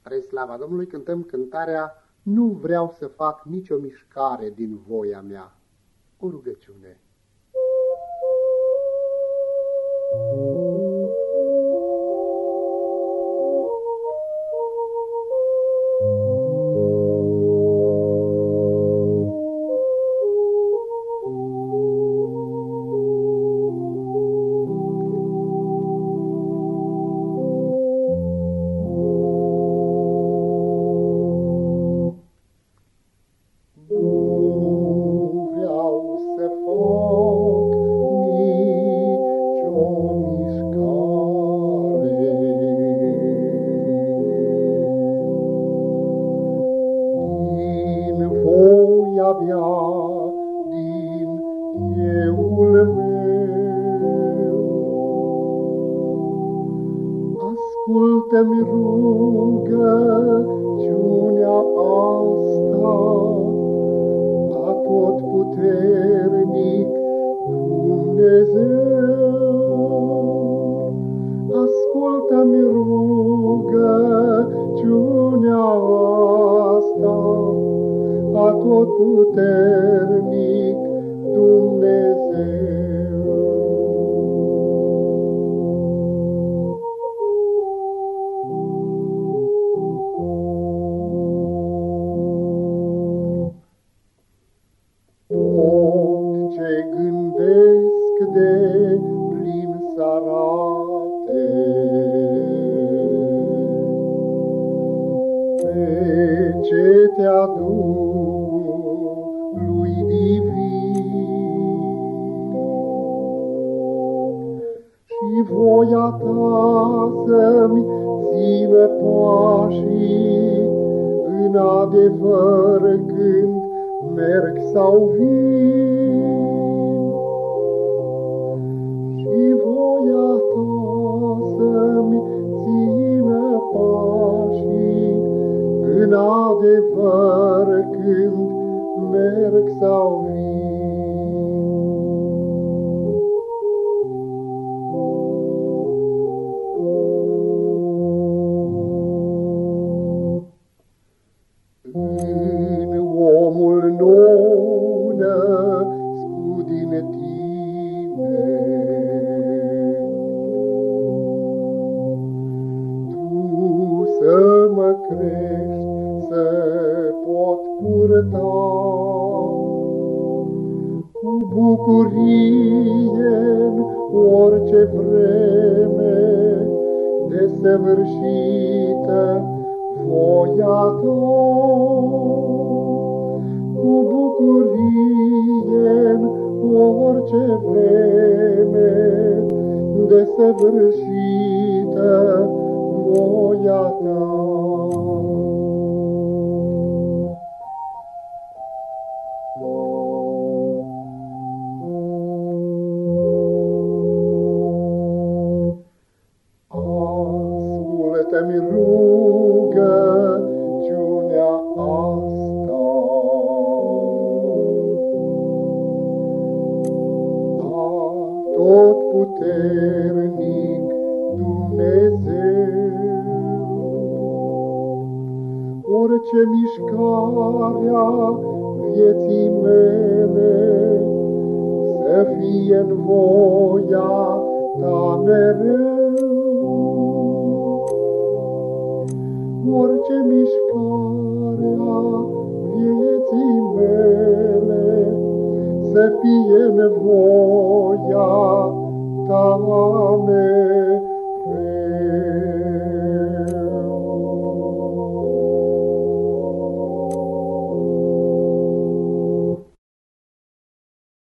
Spre slava Domnului cântăm cântarea Nu vreau să fac nicio mișcare din voia mea. O rugăciune. Avea din euul meu. Ascultă-mi rugăciunea asta, Atotputernic Dumnezeu. Ascultă-mi rugăciunea asta, Atotputernic Dumnezeu. Tot ce gândesc de plin s-arate pe cetea Duhului divin, și voia ta să-mi țină pașii în adevăr când merg sau vin. Și voia ta să-mi țină pașii în adevăr când merg sau vin. În omul nou născut din tine, tu să mă crești, să pot purta cu bucurie în orice vreme desăvârșită voia ta. Cu bucurie în orice vreme desăvârșită voia ta. Ascultă-mi rugăciunea asta, Atotputernic Dumnezeu. Orice mișcare-a vieții mele să fie în voia ta mereu. Orice mișcare-a vieții mele să fie în voia ta mereu.